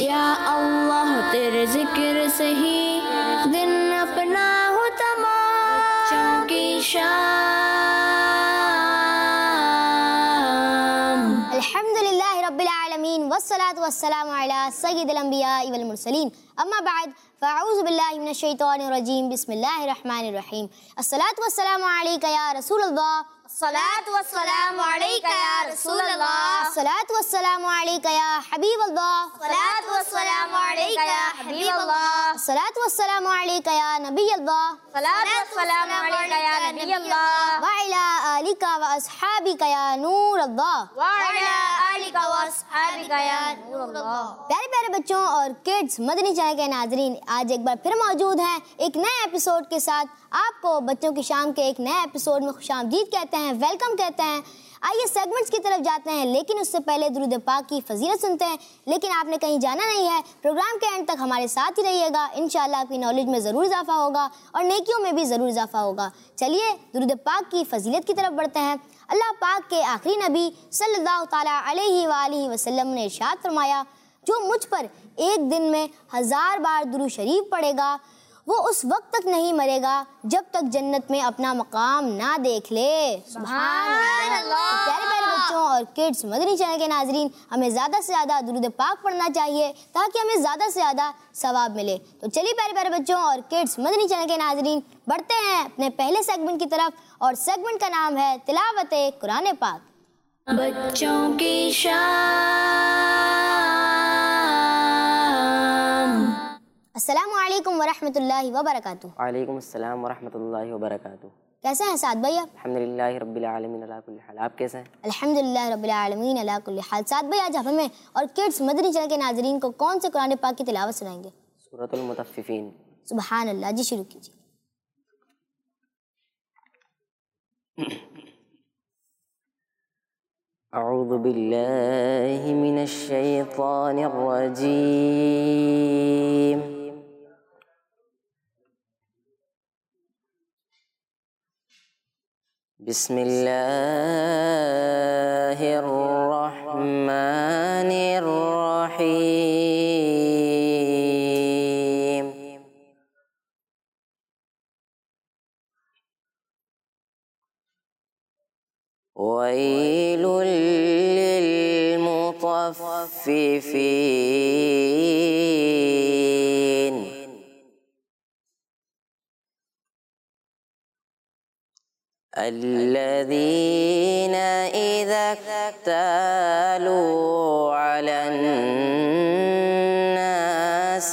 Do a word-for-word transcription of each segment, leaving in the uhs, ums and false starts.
या अल्लाह तेरे जिक्र से ही दिन अपना हो तमाम, बच्चों की शाम। अल्हम्दुलिल्लाहि रब्बिल आलमीन वस्सलातु वस्सलामु अला सय्यिदिल अंबियाइ वल मुरसलीन, अम्मा बाद फ़अऊज़ु बिल्लाहि मिनश शैतानिर रजीम, बिस्मिल्लाहिर रहमानिर रहीम। अस्सलातु वस्सलामु अलैका या रसूलल्लाह, अस्सलातु वस्सलामु अलैका या रसूलल्लाह, अस्सलातु वस्सलामु अलैका या हबीबल्लाह, अस्सलातु वस्सलामु अलैका या हबीबल्लाह, अस्सलातु वस्सलामु अलैका या नबियल्लाह, अस्सलातु वस्सलामु अलैका या नबियल्लाह, व अला आलिका व अस्हाबिका या नूरल्लाह, व अला आलिका व अस्हाबिका या नूरल्लाह। प्यारे प्यारे बच्चों और किड्स, मदनी चैनल के नाजरीन, आज एक बार फिर मौजूद हैं एक नए एपिसोड के साथ। आपको बच्चों की शाम के एक नए एपिसोड में खुशामदीद कहते हैं, वेलकम कहते हैं। आइए सेगमेंट्स की तरफ जाते हैं, लेकिन उससे पहले दुरूद पाक की फजीलत सुनते हैं। लेकिन आपने कहीं जाना नहीं है, प्रोग्राम के एंड तक हमारे साथ ही रहिएगा। इंशाअल्लाह आपकी नॉलेज में ज़रूर इजाफा होगा और नेकियों में भी ज़रूर इजाफा होगा। चलिए दुरूद पाक की फजीलत की तरफ बढ़ते हैं। अल्लाह पाक के आखिरी नबी सल्लल्लाहु ताला अलैहि वालिहि वसल्लम ने इरशाद फरमाया, जो मुझ पर एक दिन में हजार बार दुरूद शरीफ पढ़ेगा वो उस वक्त तक नहीं मरेगा जब तक जन्नत में अपना मकाम ना देख ले। सुभान अल्लाह। तो प्यारे प्यारे बच्चों और किड्स, मदनी चैनल के नाजरीन, हमें ज़्यादा से ज़्यादा दुरूद पाक पढ़ना चाहिए ताकि हमें ज़्यादा से ज़्यादा सवाब मिले। तो चलिए प्यारे प्यारे बच्चों और किड्स, मदनी चैनल के नाजरीन, बढ़ते हैं अपने पहले सेगमेंट की तरफ, और सेगमेंट का नाम है तिलावत कुरान पाक। बच्चों की शाम। अस्सलामु अलैकुम वरहमतुल्लाहि वबरकातुहू। वालेकुम अस्सलाम वरहमतुल्लाहि वबरकातुहू। कैसे हैं साद भाई आप? अल्हम्दुलिल्लाहि रब्बिल आलमीन अला कुल्ली हाल। आप कैसे हैं? अल्हम्दुलिल्लाह रब्बिल आलमीन अला कुल्ली हाल। साद भाई, आज हमें और किड्स मदनी चैनल के नाजरीन को कौन से कुरान पाक की तिलावत सुनाएंगे? सूरतुल मुतफ्फिफीन। सुभान अल्लाह जी, शुरू कीजिए। अऊज़ु बिल्लाहि मिनश शैतानिर रजीम। बिस्मिल्लाहिर रहमानिर रहीम। वैलुल लिल मुतफ्फिफीन। الذين إذا اكتالوا على الناس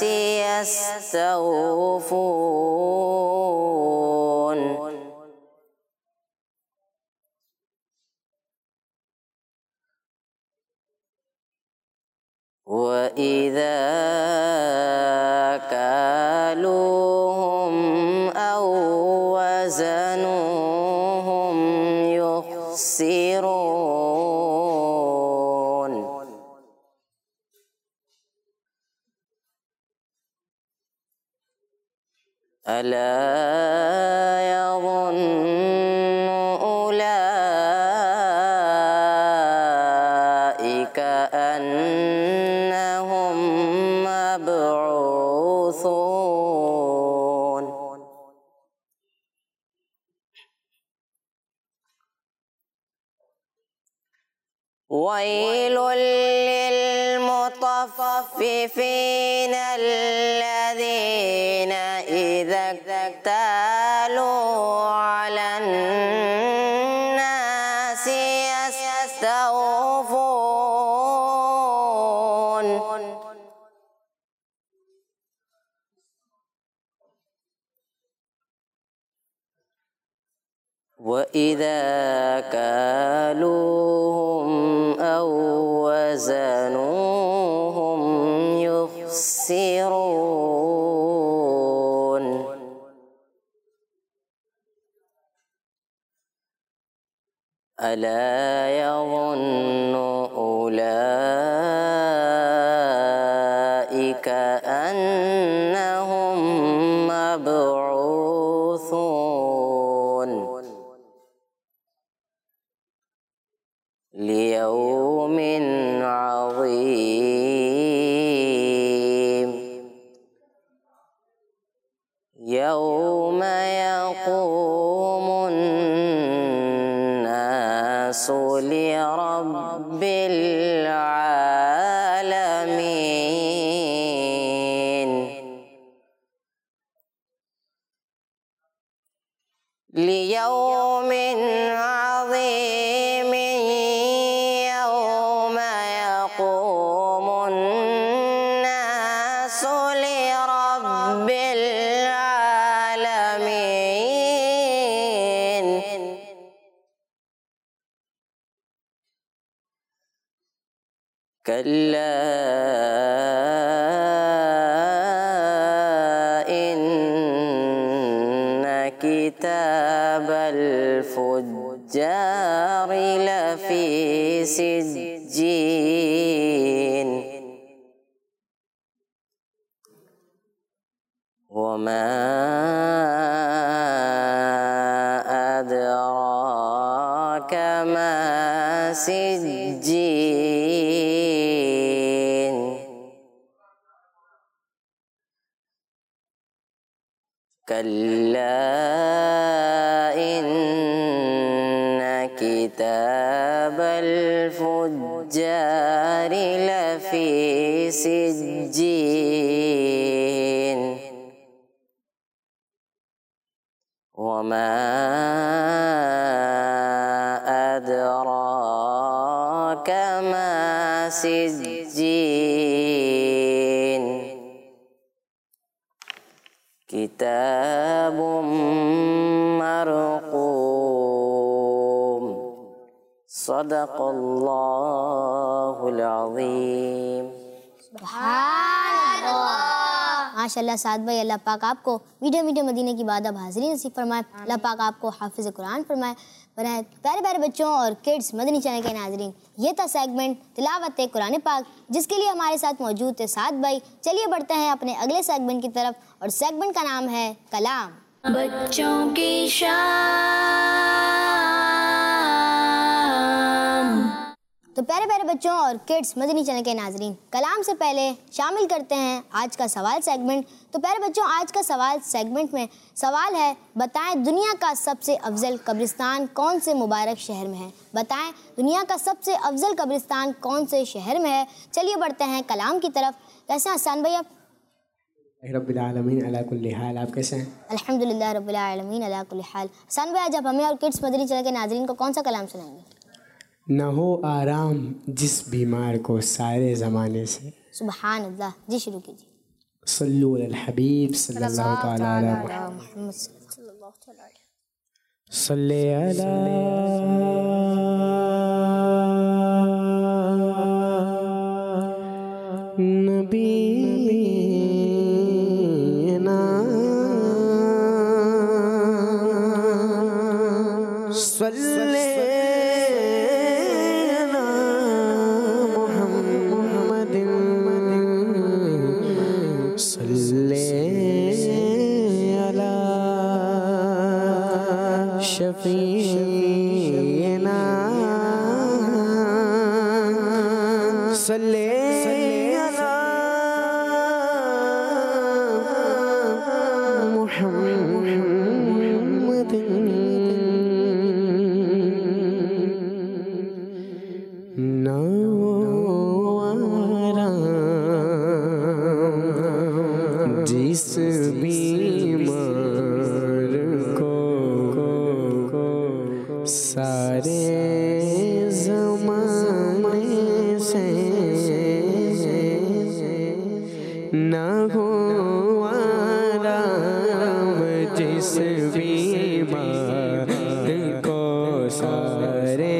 يستوفون. وإذا كالوهم أو وزنوهم يخسرون. ألا يظن أولئك أنهم مبعوثون. ويل للمطففين الذين إذا اكتالوا على الناس يستوفون. وإذا كالوهم أو وزنوهم يخسرون. ألا يظن أولئك أنهم مبعوثون ليوم عظيم. ليوم عظيم يوم يقوم الناس لرب العالمين كلا كتاب الفجار لفي سجين وما أدراك ما سجين كلا كتاب الفجار لفي سجين وما أدراك ما سجين كتاب مرقوم صدق अल्लाहुल अज़ीम। माशाल्लाह साद भाई, अल्लाह पाक आपको मीठे मीठे मदीने की बादब हाज़िरी नसीब फरमाए। अल्लाह पाक आपको हाफिज़ कुरान फरमाए। बनाए प्यारे प्यारे बच्चों और किड्स मदनी चैनल के नाज़रीन, ये था सेगमेंट तिलावत कुरान पाक, जिसके लिए हमारे साथ मौजूद थे साद भाई। चलिए बढ़ते हैं अपने अगले सेगमेंट की तरफ, और सेगमेंट का नाम है कलाम। बच्चों की शाम। तो प्यारे प्यारे बच्चों और किड्स मदनी चैनल के नाजरीन, कलाम से पहले शामिल करते हैं आज का सवाल सेगमेंट। तो प्यारे बच्चों, आज का सवाल सेगमेंट में सवाल है, बताएं दुनिया का सबसे अफजल कब्रिस्तान कौन से मुबारक शहर में है। बताएं दुनिया का सबसे अफजल कब्रिस्तान कौन से शहर में है। चलिए बढ़ते हैं कलाम की तरफ। कैसे हैं हसन भाई आप? रब्बिल आलमीन अला कुल्ली हाल, आप कैसे हैं? अल्हम्दुलिल्लाह रब्बिल आलमीन अला कुल्ली हाल। हसन भाई, आज आप हमें और किड्स मदनी चैनल के नाजरीन को कौन सा कलाम सुनाएंगे? न हो आराम जिस बीमार को सारे ज़माने से। सुभान अल्लाह। जी शुरू कीजिए। सल्लु अलल हबीब सल्लल्लाहु तआला अलैहि मुहम्मद सल्ले अला नबीना सल्ले शफीना सल्ले अला मुहम्मद नवारा जिस बीमार को सारे ज़माने से न हो आराम जिस बीमार को सारे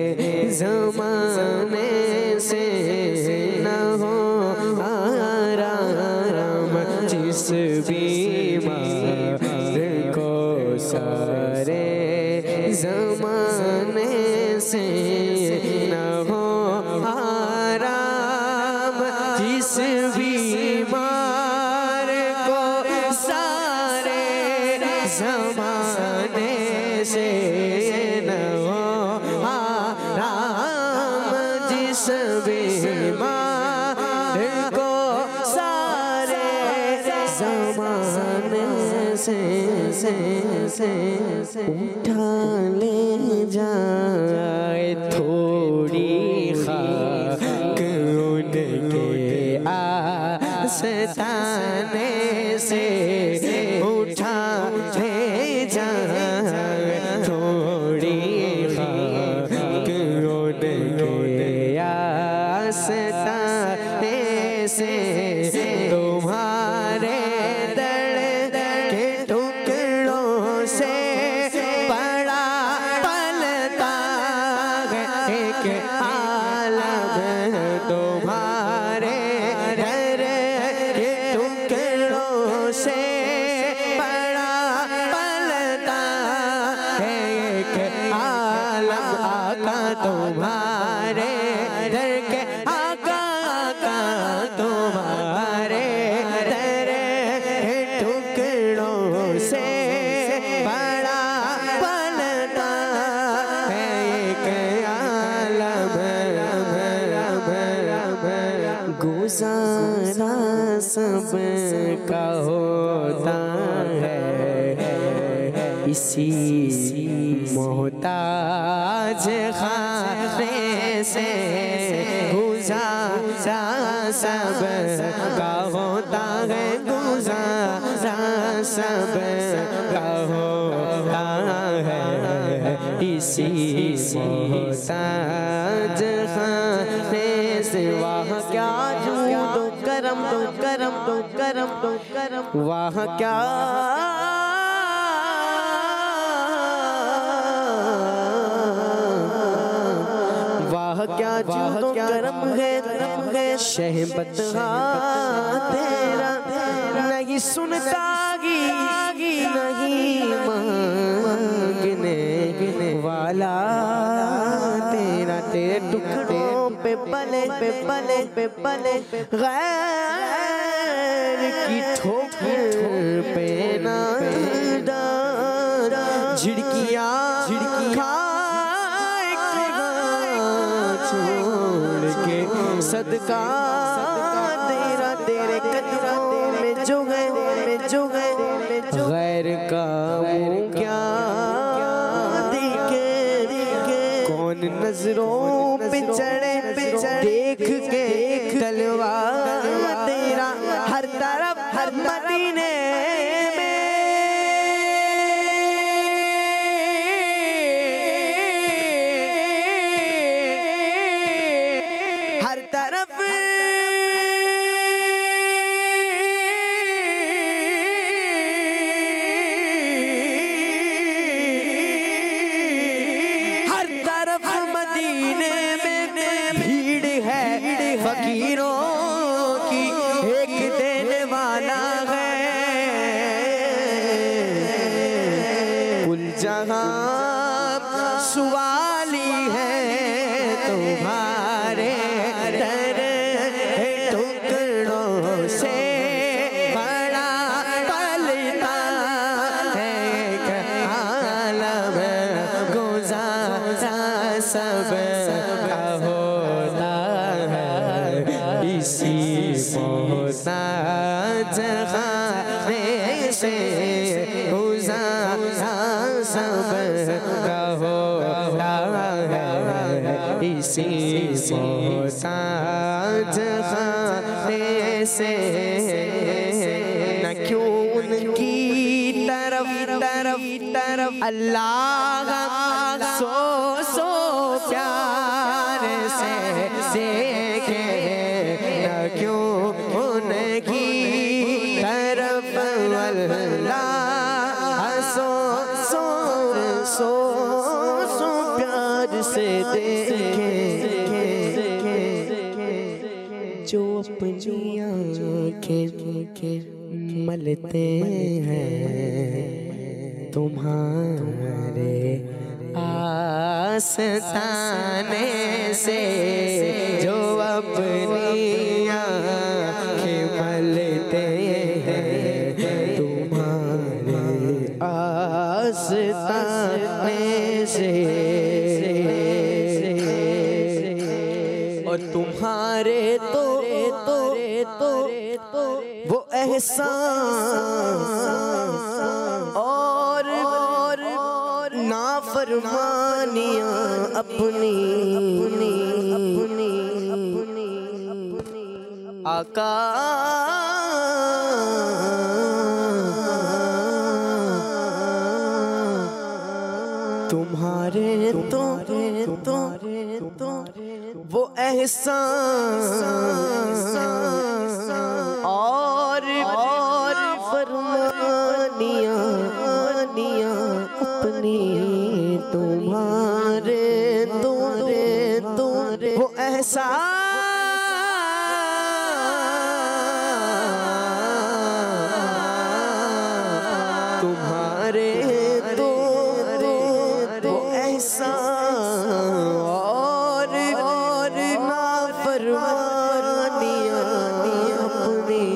ज़माने से न हो आराम जिस बीमार को सारे ज़माने से न हो आराम जिस बीमार को सारे ज़माने से न हो आराम जिस बीमार को सारे ज़माने से से से उठा ले जाए थोड़ी खाक उनके आस्ताने से उठा ले जाए तुम्हारे दर्द के टुकड़ों से बड़ा पलता है एक आलम। तुम्हारे दर्द के टुकड़ों से बड़ा पलता है एक आलम। आका तुम्हारे दर के आका आका तुम्हारे दर के टुकड़ों से बड़ा पलता है एक आलम। गुजारा सब का होता है इसी मोहताज खाने से। गुजारा सब का होता है गुजारा सब का होता है इसी मोहताज खाने से। वाह क्या जूद करम तो करम तो करम तो करम। वाह क्या वाह क्या जूदो करम है शहबत तेरा। नहीं सुनता नहीं मांगने वाला तेरा। तेरे टुकड़ों पे पले पे पले पे पले गैर की ठोकर पे ना डाल। झिड़कियाँ झिड़कियाँ छोड़ के सदका तेरा तेरे कदमों में जो गए में जो गए गैर का मुँह क्या दिखे कौन नजरों पे चढ़े देख के तलवार तेरा। हर तरफ हर मदीने में हर तरफ हर तरफ मदीने में भीड़ है फकीरों की एक देने वाला है। कुल जहां सुवाली है तुम्हारे दर टुकड़ों से बड़ा पलता है एक आलम। गुजारा सब का होता है इसी मोहताज खाने से। गुजारा सब का होता है इसी मोहताज खाने से। न क्यों उनकी तरफ तरफ तरफ अल्लाह सो सो प्यार से देखे। न क्यों उनकी तरफ अल्लाह सो सो सो सो प्यार से देखे। जो अपनी आँखें मलते हैं तुम्हारे आस्ताने से। जो अपनी आँखें मलते हैं तुम्हारे आस्ताने से। और तुम्हारे तो तो तो वो एहसान और नाफरमानियाँ अपनी अपनी अपनी आका तुम्हारे तो तो तो वो एहसान तुम्हारे तो वो ऐसा और और नाफरमानियां अपनी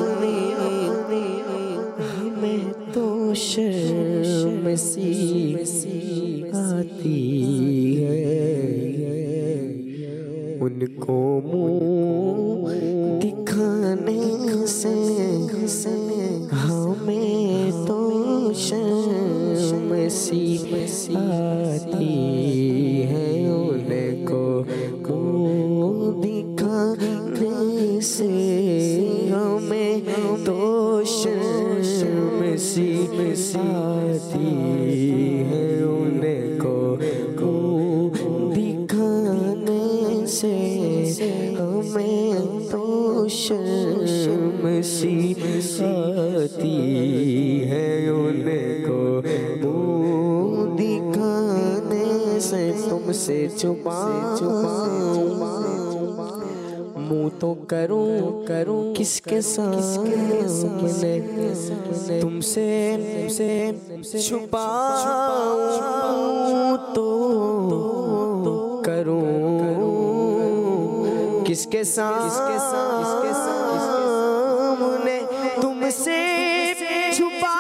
हमें तो शर्म सी आती है, उनको मुँह दिखाने से हमें तो शर्म सी आती है, उनको मुँह दिखाने से हमें तो शर्म सी आती है, उनको मुँह दिखाने से हमें तो शर्म सी आती है, उनको मुँह दिखाने से तुमसे छुपाऊं मुँह तो करूं करूं किसके सामने, तुमसे तुमसे छुपाऊं तो करूं किसके सामने, तुमसे छुपा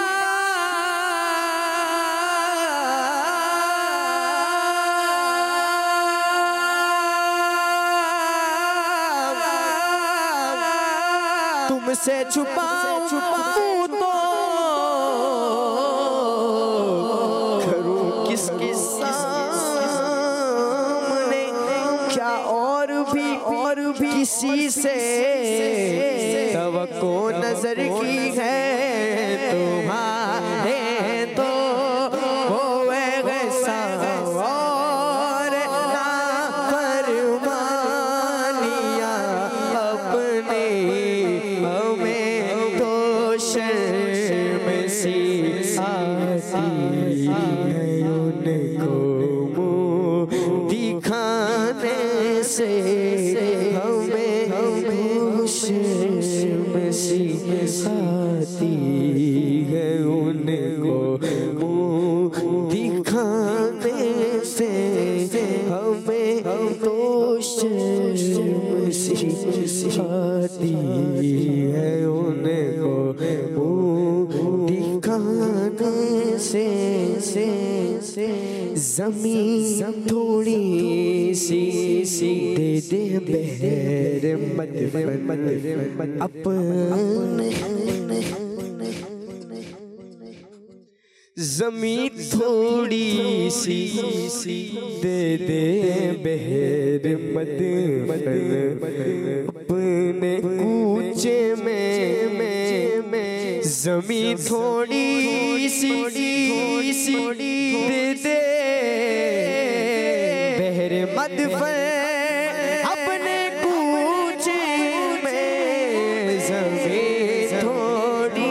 तुमसे छुपाऊं छुपाऊं तो करूं किसके सामने, क्या और भी और भी किसी से तवक्को नजर की है, तुम्हारे तो वो ऐसा और नाफरमानियां अपने हमें तो शर्म सी आती है, उनको मुँह दिखाने से हमें हमें शर्म सी आती है, उनको मुँह दिखाने से हमें तो शर्म सी आती है, उनको मुँह दिखाने से ज़मीन थोड़ी सी सी दे दे बहर मत अपने, ज़मीन थोड़ी सी दे दे बहर मत अपने कूचे में ज़मीन थोड़ी सी दे दे बहर मत अपने कूचे में ज़मीन थोड़ी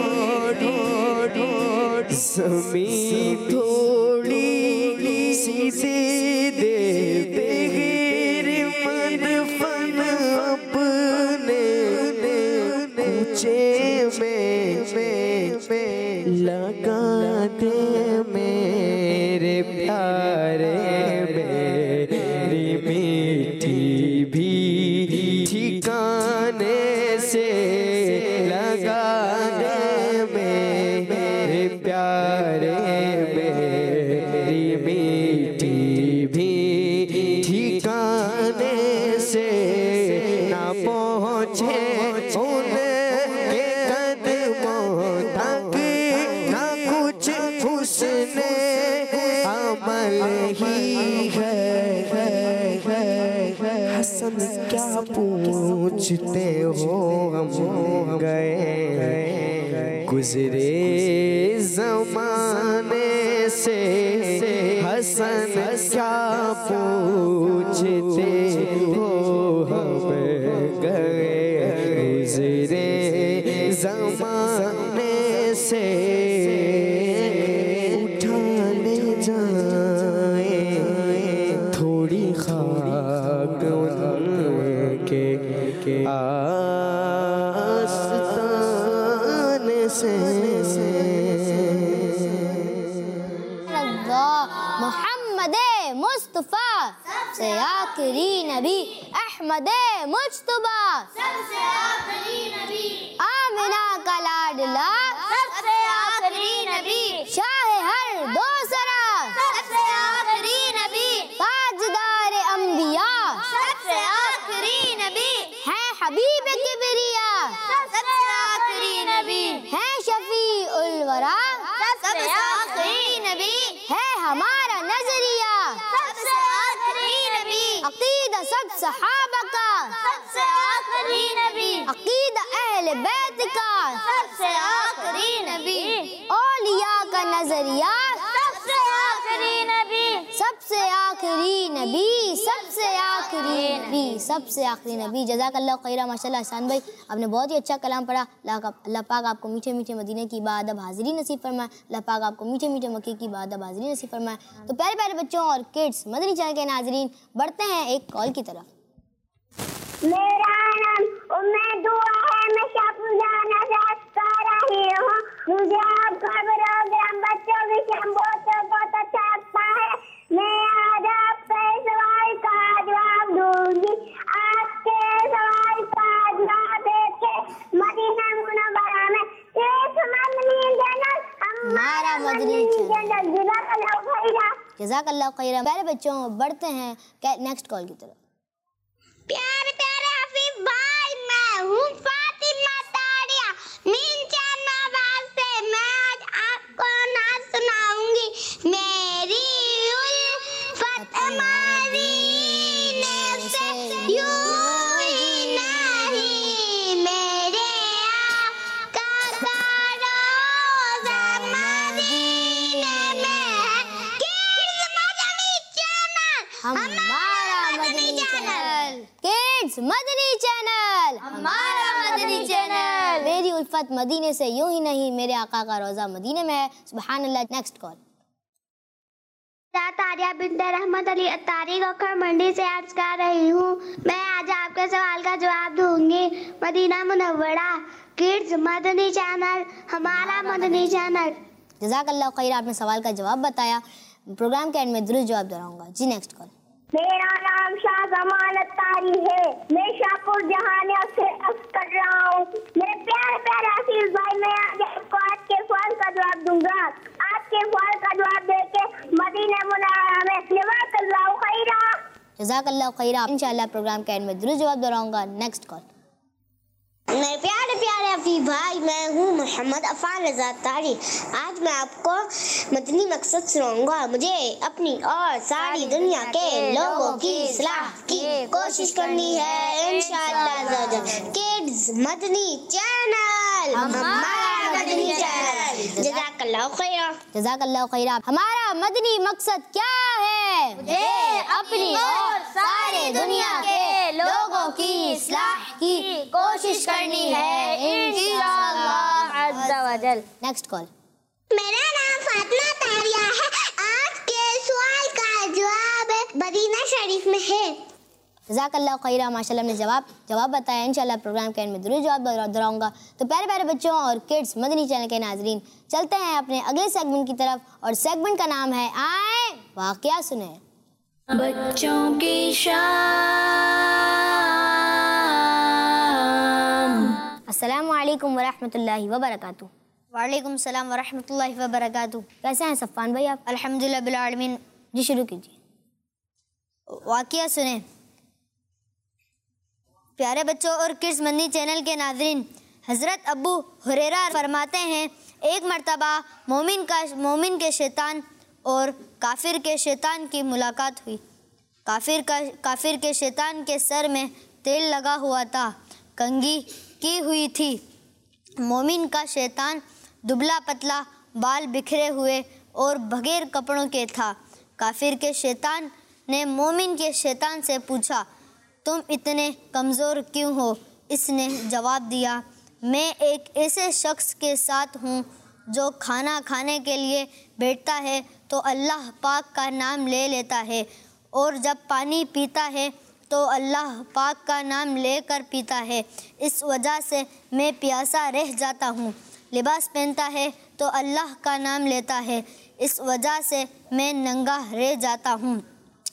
ज़मीन थोड़ी सी दे बगैर मदफन अपने कूचे में लगा दे मेरे प्यारे, मेरी मीठी भी ठिकाने से लगा दे मेरे प्यारे, मेरी मीठी भी ठिकाने से ना पहुँचे उनके कदमों तक, ना कुछ हुस्ने अमल ही है। हसन क्या पूछते हो हम गए गुजरे ज़माने से, हसन क्या पूछते हो हम गए गुजरे ज़माने से, उठा ले जाए थोड़ी खाक उनके आस्तान से। आखिरी नबी अहमद मुज्तबा सबसे आखिरी नबी आमिना का लाडला सबसे आखिरी नबी शाह हर दो सरा सबसे आखिरी नबी ताजदार अंबिया सबसे आखिरी नबी है हबीब किबरिया सबसे आखिरी नबी है शफी उल वरा सबसे आखिरी नबी है हमारा नजरिया सबसे आखिरी नबी अकीदा सब सहाबा का सबसे आखिरी नबी अकीदा अहले बैत का सबसे आखिरी नबी औलिया का नजरिया सबसे आखिरी नबी सबसे आखिरी नबी सबसे आखिरी नबी सबसे आखिरी नबी जज़ाकल्लाह खैरा। माशाल्लाह हसन भाई आपने बहुत ही अच्छा कलाम पढ़ा। अल्लाह का अल्लाह पाक आपको मीठे मीठे मदीने की इबादत हाजिरी नसीब फरमाए। अल्लाह पाक आपको मीठे मीठे मक्के की इबादत हाजिरी नसीब फरमाए। तो प्यारे प्यारे बच्चों और किड्स मदनी चैनल के नाजरीन बढ़ते हैं एक कॉल की तरफ। मेरा नाम उम्मे दुआ है, मैं शापुजाना से कर रही हूँ। मुझे आपका प्रोग्राम बच्चों की बहुत बहुत अच्छा लगता है। मैं आज आपके सवाल का जवाब दूंगी। आपके सवाल का जवाब देके मदीना मुनव्वरा में एक मदनी चैनल हमारा मदनी चैनल जज़ाकल्लाह खैरा। जज़ाकल्लाह खैरा। प्यारे बच्चों बढ़ते हैं नेक्स्ट कॉल की तरफ। प्यारे प्यारे हफीज भाई, मैं हूँ फातिमा तारिया मीनचा नवाज से। मैं आज आपको नात सुनाऊंगी। मेरी उल्फत मदीने से यूं ही नहीं, मेरे आका का रोज़ा मदीने में है। किड्स मदनी चैनल हमारा Madani channel kids Madani channel हमारा मदनी चैनल मेरी उल्फत मदीने से यूं ही नहीं, मेरे आका का रोजा मदीने में है। सुभान अल्लाह। Next call. तारिया बिन्त रहमत अली अत्तारी गोखर मंडी से अर्ज कर रही हूँ। मैं आज आपके सवाल का जवाब दूंगी। मदीना मुनव्वरा किड्स मदनी चैनल हमारा मदनी चैनल। जज़ाकल्लाह खैर। आपने सवाल का जवाब बताया। प्रोग्राम के एंड में दुरुस्त जवाब दोहराऊंगा जी। Next call. मेरा नाम शाह जमान अत्तारी है। मैं शाहपुर जहानिया से अर्ज कर रहा हूँ। मेरे प्यारे प्यारे हफीज भाई, मैं आज आपको आज के सवाल का जवाब दूंगा। आपके सवाल का जवाब देके मदीना मुनव्वरा में जज़ाकल्लाह खैरा। जज़ाकल्लाह खैर। इंशाअल्लाह प्रोग्राम के एंड में दुरुस्त जवाब दोहराऊंगा। Next call. मेरे प्यारे प्यारे हफीज भाई, मैं हूँ मोहम्मद अफान रजा तारी। आज मैं आपको मदनी मकसद सुनाऊंगा। मुझे अपनी और सारी दुनिया के लोगों की इस्लाह की कोशिश करनी है इंशाअल्लाह। किड्स मदनी चैनल हमारा मदनी चैनल। जज़ाकल्लाह खैरा। जज़ाकल्लाह खैर। हमारा मदनी मकसद क्या है? मुझे अपनी और सारी दुनिया के लोगों की इस्लाह की कोशिश करनी है इंशाअल्लाह अज़्ज़ा वजल। Next call. मेरा नाम फातिमा तारिया है। आज के सवाल का जवाब मदीना शरीफ में है। जज़ाकल्लाह खैर। माशाल्लाह ने जवाब जवाब बताया। इंशाल्लाह प्रोग्राम के एंड में दुरुस्त जवाब दोहराऊंगा। तो प्यारे प्यारे बच्चों और किड्स मदनी चैनल के नाजरीन चलते हैं अपने अगले सेगमेंट की तरफ और सेगमेंट का नाम है आए वाक़या सुने। बच्चों की शाम। अस्सलामु अलैकुम वरहमतुल्लाहि वबरकातुहू। वालेकुम सलाम व रहमतुल्लाहि व बरकातुहू। कैसे हैं सफ़ान भाई आप? अल्हम्दुलिल्लाह बिल आलमीन। जी शुरू कीजिए। वाक़या सुने। प्यारे बच्चों और किड्स मदनी चैनल के नाजरीन, हज़रत अबू हुरैरा फरमाते हैं, एक मर्तबा मोमिन का मोमिन के शैतान और काफिर के शैतान की मुलाकात हुई। काफिर का काफिर के शैतान के सर में तेल लगा हुआ था, कंघी की हुई थी। मोमिन का शैतान दुबला पतला, बाल बिखरे हुए और बगैर कपड़ों के था। काफिर के शैतान ने मोमिन के शैतान से पूछा, तुम इतने कमज़ोर क्यों हो? इसने जवाब दिया, मैं एक ऐसे शख्स के साथ हूँ जो खाना खाने के लिए बैठता है तो अल्लाह पाक का नाम ले लेता है, और जब पानी पीता है तो अल्लाह पाक का नाम लेकर पीता है। इस वजह से मैं प्यासा रह जाता हूँ। लिबास पहनता है तो अल्लाह का नाम लेता है, इस वजह से मैं नंगा रह जाता हूँ।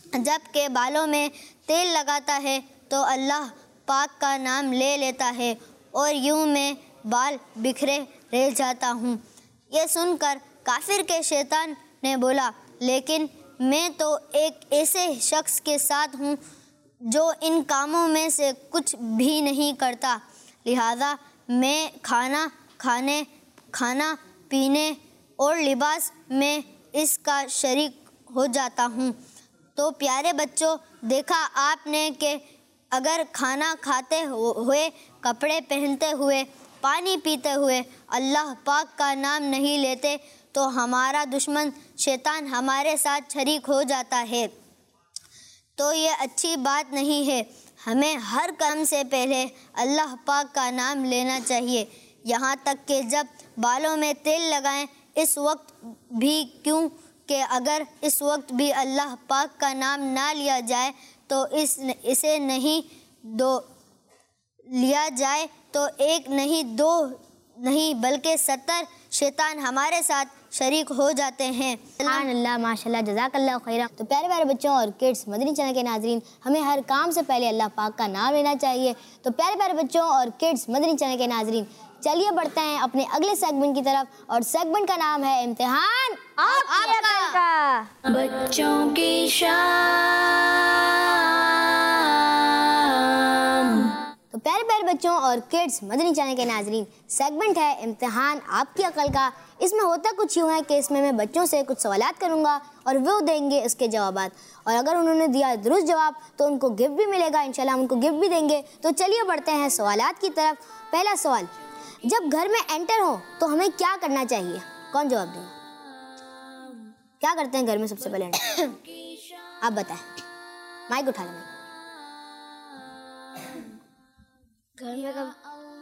जब के बालों में तेल लगाता है तो अल्लाह पाक का नाम ले लेता है और यूं मैं बाल बिखरे रह जाता हूँ। ये सुनकर काफिर के शैतान ने बोला, लेकिन मैं तो एक ऐसे शख्स के साथ हूँ जो इन कामों में से कुछ भी नहीं करता, लिहाजा मैं खाना खाने खाना पीने और लिबास में इसका शरीक हो जाता हूँ। तो प्यारे बच्चों, देखा आपने कि अगर खाना खाते हुए, कपड़े पहनते हुए, पानी पीते हुए अल्लाह पाक का नाम नहीं लेते तो हमारा दुश्मन शैतान हमारे साथ शरीक हो जाता है। तो ये अच्छी बात नहीं है। हमें हर काम से पहले अल्लाह पाक का नाम लेना चाहिए, यहाँ तक कि जब बालों में तेल लगाएं इस वक्त भी, क्यों कि अगर इस वक्त भी अल्लाह पाक का नाम ना लिया जाए तो इस इसे नहीं दो लिया जाए तो एक नहीं दो नहीं बल्कि सत्तर शैतान हमारे साथ शरीक हो जाते हैं। अल्लाह माशाल्लाह जज़ाकल्लाह खैरा। तो प्यारे प्यारे बच्चों और किड्स मदनी चैनल के नाजरीन, हमें हर काम से पहले अल्लाह पाक का नाम लेना चाहिए। तो प्यारे प्यारे बच्चों और किड्स मदनी चैनल के नाजरीन, चलिए बढ़ते हैं अपने अगले सेगमेंट की तरफ, और सेगमेंट का नाम है इम्तिहान आपका। बच्चों की शान। तो प्यारे प्यारे बच्चों और किड्स मदनी चैनल के नाजरीन, सेगमेंट है इम्तिहान आपकी अकल का। इसमें होता कुछ यूँ है कि इसमें मैं बच्चों से कुछ सवालात करूँगा और वो देंगे उसके जवाबात, और अगर उन्होंने दिया दुरुस्त जवाब तो उनको गिफ्ट भी मिलेगा, इंशाल्लाह हम उनको गिफ्ट भी देंगे। तो चलिए बढ़ते हैं सवालात की तरफ। पहला सवाल, जब घर में एंटर हो तो हमें क्या करना चाहिए? कौन जवाब देगा? क्या करते हैं घर में सबसे पहले एंटर? आप बताएं, माइक उठा लें। घर में कब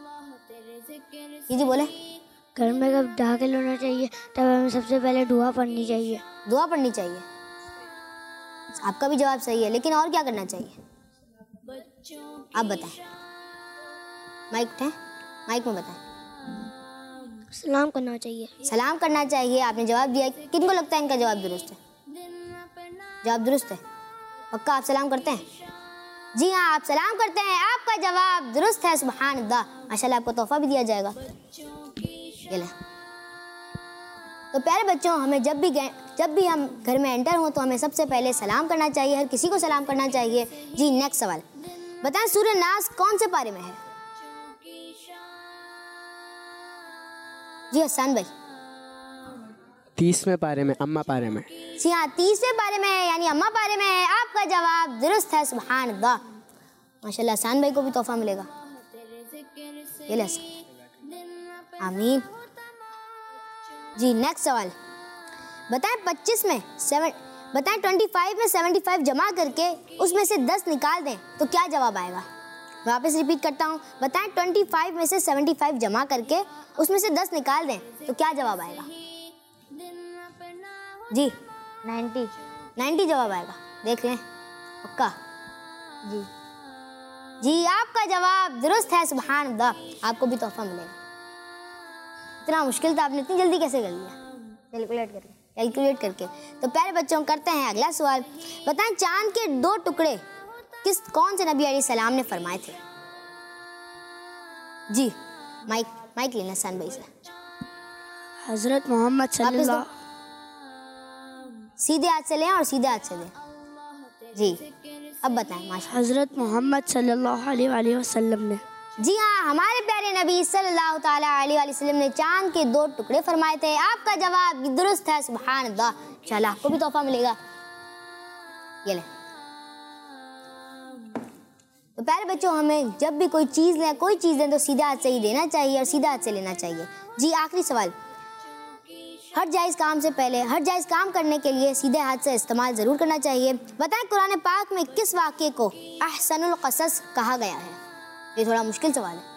जी जी बोले। घर में कब दाखिल होना चाहिए तब हमें सबसे पहले दुआ पढ़नी चाहिए। दुआ पढ़नी चाहिए, आपका भी जवाब सही है, लेकिन और क्या करना चाहिए आप बताएं। माइक उठाएं, माइक में बताएं। सलाम करना चाहिए। सलाम करना चाहिए, आपने जवाब दिया। किनको लगता है इनका जवाब दुरुस्त है? जवाब दुरुस्त है, पक्का आप सलाम करते हैं? जी हाँ, आप सलाम करते हैं, आपका जवाब दुरुस्त है। सुभान अल्लाह, माशाल्लाह, आपको तोहफा भी दिया जाएगा। ये ले। तो प्यारे बच्चों, हमें जब भी जब भी हम घर में एंटर हों तो हमें सबसे पहले सलाम करना चाहिए, हर किसी को सलाम करना चाहिए। जी नेक्स्ट सवाल, बताएं सूरह नास कौन से पारे में है? जी हसन भाई। तीसवें पारे में, अम्मा पारे में। जी हाँ, तीसवें पारे में है, यानी अम्मा पारे में है। आपका जवाब दुरुस्त है। सुभान अल्लाह, माशाल्लाह, हसन भाई को भी तोहफा मिलेगा। ये ले, आमीन। जी नेक्स्ट सवाल, बताएं पच्चीस में सेवन बताएं पच्चीस में पचहत्तर जमा करके उसमें से दस निकाल दें तो क्या जवाब आएगा? वापस रिपीट करता हूँ, बताएं पच्चीस में से पचहत्तर जमा करके उसमें से दस निकाल दें तो क्या जवाब आएगा? जी नब्बे नब्बे जवाब आएगा, देख लें, पक्का? जी जी आपका जवाब दुरुस्त है। सुभान अल्लाह, आपको भी तोहफा मिलेगा। इतना मुश्किल था, आपने इतनी जल्दी कैसे कर लिया? कैलकुलेट करके कैलकुलेट करके तो प्यारे बच्चों, करते हैं अगला सवाल। बताएं चांद के दो टुकड़े किस कौन से नबी अलैहिस्सलाम ने फरमाए थे? जी माइक माइक लेना सन भाई से। हजरत मोहम्मद सल्लल्लाहु सीधे हाथ से लें और सीधे हाथ से दें। जी अब बताएं। माशा हजरत मोहम्मद सल्लल्लाहु अलैहि वसल्लम ने। जी हाँ, हमारे प्यारे नबी सल्लल्लाहु ताला अलैहि वसल्लम ने चांद के दो टुकड़े फरमाए थे। आपका जवाब दुरुस्त है। सुभान अल्लाह, इंशाल्लाह आपको भी तोहफा मिलेगा। ये ले। तो प्यारे बच्चों, हमें जब भी कोई चीज़ लें कोई चीज़ लें तो सीधा हाथ से ही देना चाहिए और सीधा हाथ से लेना चाहिए। जी आखिरी सवाल, हर जायज़ काम से पहले हर जायज़ काम करने के लिए सीधे हाथ से इस्तेमाल ज़रूर करना चाहिए। बताएं कुरान पाक में किस वाक़े को अहसनुल क़सस कहा गया है? ये थोड़ा मुश्किल सवाल है,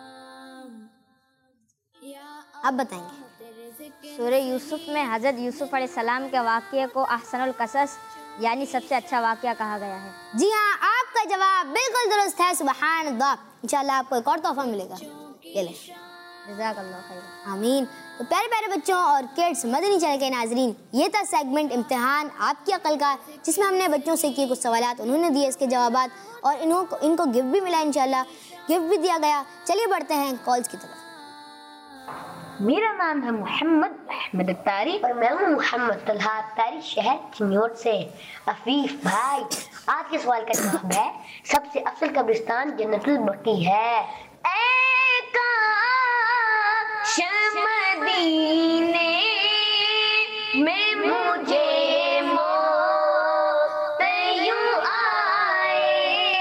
आप बताएंगे। सूरह यूसुफ में हज़रत यूसुफ अलैहिस्सलाम के वाक़ये को अहसनुल क़सस यानी सबसे अच्छा वाक़या कहा गया है। जी हाँ, आपका जवाब बिल्कुल दुरुस्त है। सुभान अल्लाह, इंशाल्लाह आपको एक और तोहफा मिलेगा। ये ले। जज़ाकल्लाह खैर। आमीन। तो प्यारे प्यारे बच्चों और किड्स मदनी चैनल के नाजरीन, ये था सेगमेंट इम्तिहान आपकी अकल का, जिसमें हमने बच्चों से किए कुछ सवालात, उन्होंने दिए इसके जवाबात और इन्हों इनको गिफ्ट भी मिला, इंशाल्लाह गिफ्ट भी दिया गया। चलिए बढ़ते हैं कॉल्स की तरफ। मेरा नाम है मोहम्मद अहमद अत्तारी और मैं हूँ मोहम्मद तलहा अत्तारी, शहर चिन्योट से। अफीफ भाई, आज के सवाल का जवाब है सबसे अफजल कब्रिस्तान जन्नतुल बकी है। ए काश मदीने में मुझे मौत यूं आए,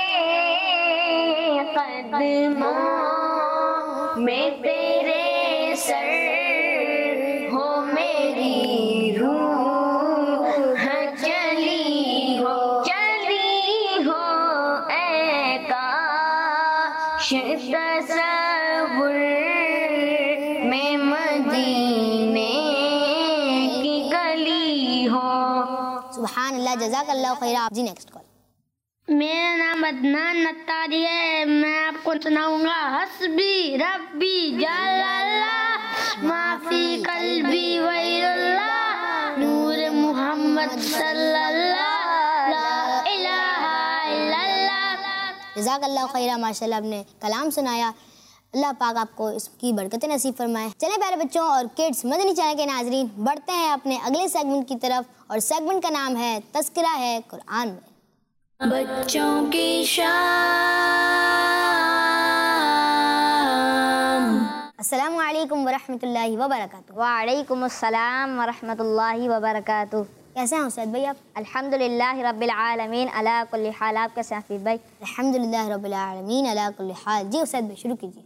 कदमों में तेरे सर हो मेरी रूह चली हो चली हो, ए काश तसव्वुर में मदीने की गली हो। सुभान अल्लाह, जज़ाकल्लाह खैर। आप जी नेक्स्ट कॉल। मेरा नाम अदनान नत्तारी है। मैं आपको सुनाऊंगा हस्बी रब्बी जल्लल्लाह माफी कल्बी वैल्लाह नूर मोहम्मद सल्लल्लाह ला इलाहा इल्लल्लाह। जज़ाकल्लाह खैर। माशाल्लाह आपने कलाम सुनाया, अल्लाह पाक आपको इसकी बरकतें नसीब फरमाए। चले प्यारे बच्चों और किड्स मदनी चैनल के नाजरीन, बढ़ते हैं अपने अगले सेगमेंट की तरफ, और सेगमेंट का नाम है तज़किरा है कुरान में। बच्चों की शान। अस्सलामु अलैकुम वरहमतुल्लाहि वबरकातुहू। वालेकुम अस्सलाम वरहमतुल्लाहि वबरकातुहू। कैसे हैं उस्ताद भाई आप? अल्हम्दुलिल्लाह रब्बिल आलमीन अला कुल्ली हाल। आप कैसे हैं हफीज़ भाई? अल्हम्दुलिल्लाह रब्बिल आलमीन अला कुल्ली हाल। जी उस्ताद भाई शुरू कीजिए।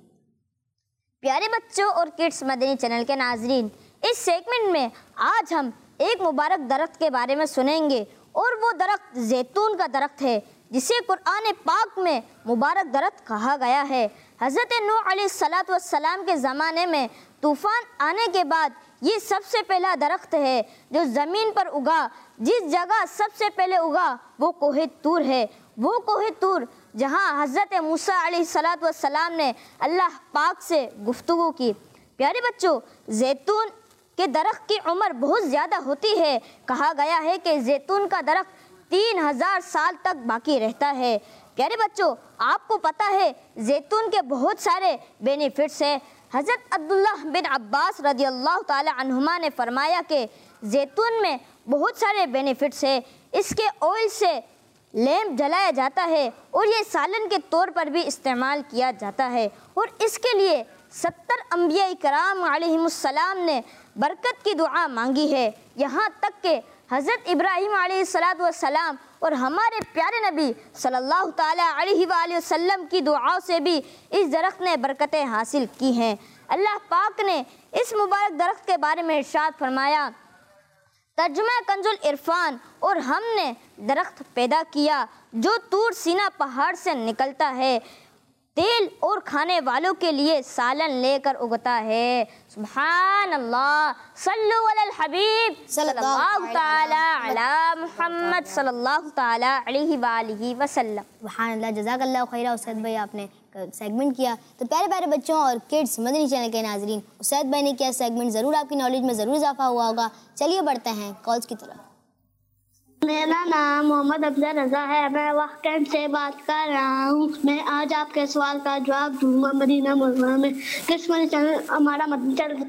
प्यारे बच्चों और किड्स मदनी चैनल के नाजरीन, इस सेगमेंट में आज हम एक मुबारक दरख्त के बारे में सुनेंगे, और वो दरख्त जैतून का दरख्त है, जिसे कुरान पाक में मुबारक दरख्त कहा गया है। हज़रत नूह अलैहिस्सलातु वस्सलाम के ज़माने में तूफ़ान आने के बाद ये सबसे पहला दरख्त है जो ज़मीन पर उगा। जिस जगह सबसे पहले उगा वो कोहे तूर है। वो कोहे तूर जहाँ हज़रत मूसा अलैहिस्सलातु वस्सलाम ने अल्लाह पाक से गुफ्तगू की। प्यारे बच्चों, जैतून के दरख्त की उम्र बहुत ज़्यादा होती है। कहा गया है कि जैतून का दरख्त तीन हजार साल तक बाकी रहता है। प्यारे बच्चों, आपको पता है जैतून के बहुत सारे बेनिफिट्स हैं। हज़रत अब्दुल्लाह बिन अब्बास रज़ियल्लाहु ताला अन्हुमा ने फरमाया कि जैतून में बहुत सारे बेनिफिट्स हैं। इसके ऑयल से लैंप जलाया जाता है और ये सालन के तौर पर भी इस्तेमाल किया जाता है, और इसके लिए सत्तर अम्बिया इकराम अलैहिमुस्सलाम ने बरकत की दुआ मांगी है। यहाँ तक कि हज़रत इब्राहीम अलैहिस्सलातु वस्सलाम और हमारे प्यारे नबी सल्लल्लाहु ताला अलैहि वसल्लम की दुआओं से भी इस दरख्त ने बरकतें हासिल की हैं। अल्लाह पाक ने इस मुबारक दरख्त के बारे में इरशाद फरमाया, तर्जुमा कंजुल इरफान, और हमने दरख्त पैदा किया जो तूर सीना पहाड़ से निकलता है, तेल और खाने वालों के लिए सालन लेकर उगता है। सुभान अल्लाह, सल्लु अलल हबीब सल्लल्लाहु ताला अला मुहम्मद सल्लल्लाहु ताला अलैहि वालिहि वसल्लम। सुभान अल्लाह, जज़ाकल्लाह खैरा उस्ताद भाई, आपने सेगमेंट किया। तो प्यारे प्यारे बच्चों और किड्स मदनी चैनल के नाजरीन, उस्ताद भाई ने किया सेगमेंट, ज़रूर आपकी नॉलेज में ज़रूर इजाफा हुआ होगा। चलिए बढ़ते हैं कॉल्स की तरफ। मेरा नाम मोहम्मद अफजल रज़ा है। मैं वाकई से बात कर रहा हूँ। मैं आज आपके सवाल का जवाब दूंगा। मदीना मुनव्वरा में किस मदनी चैनल हमारा मदनी चैनल।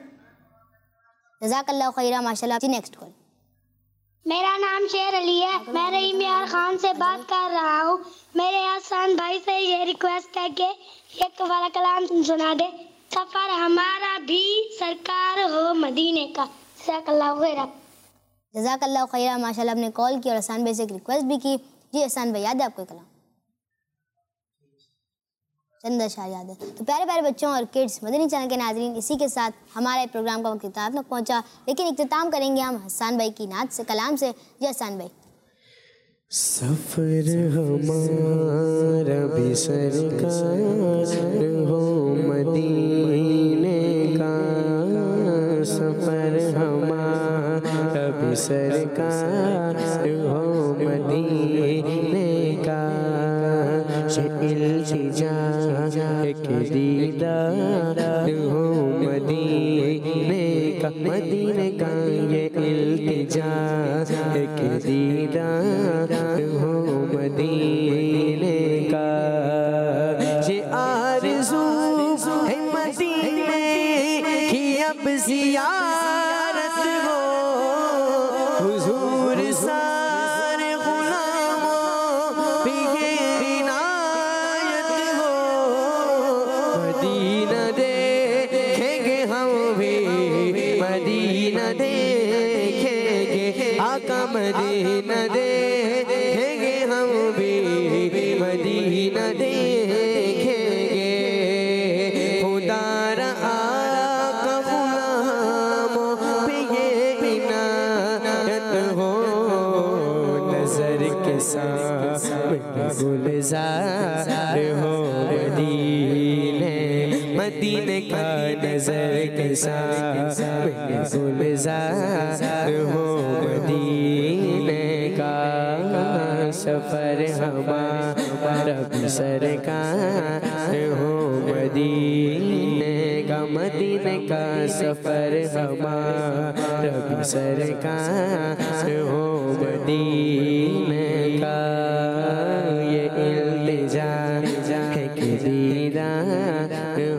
जज़ाकल्लाह खैरा, माशाल्लाह। जी नेक्स्ट कॉल। मेरा नाम शेर अली है। मैं रहीम यार खान से बात कर रहा हूँ। मेरे आसान भाई से ये रिक्वेस्ट है कि एक वाला कलाम सुना दे। सफ़र हमारा भी सरकार हो मदीने का। जज़ाकल्लाह खैरा। जज़ाकल्लाह खैरा, माशाल्लाह। आपने कॉल की और हसन भाई से एक रिक्वेस्ट भी की। जी हसन भाई, याद है आपको कलाम? चंद अशार याद है। तो प्यारे प्यारे बच्चों और किड्स मदनी चैनल के नाजरीन, इसी के साथ हमारे प्रोग्राम का वक्त इख्तिताम तक पहुंचा, लेकिन इख्तिताम करेंगे हम हसन भाई की नात से, कलाम से। जी हसन भाई। सफर हमारा भी सरकार हो मदीने का, सफर हमारा भी सरकार हो मदीने का, इल्तिजा के दीदार हो मदीने का, मदीने का ये इल्तिजा है कि दीदार हो मदीने का। ये आरज़ू है मदीने की अब ज़ियारत हो, हुजूर सारे गुलामों पे ये इनायत हो। मदीना देखेंगे हम भी, मदीना देखेंगे आका, मदीना देखेंगे हम भी, मदीना देखेंगे। खुदारा आका गुलामों पे ये इनायत हो। नजर के सामने गुलजार हो मदीने, मदीने का नजर के सामने गुलजार हो मदीने का। सफर हमारा भी सरकार हो मदीने का, मदीने का सफर हमारा भी सरकार हो मदीने का। ये इल्तिजा है कि दीदार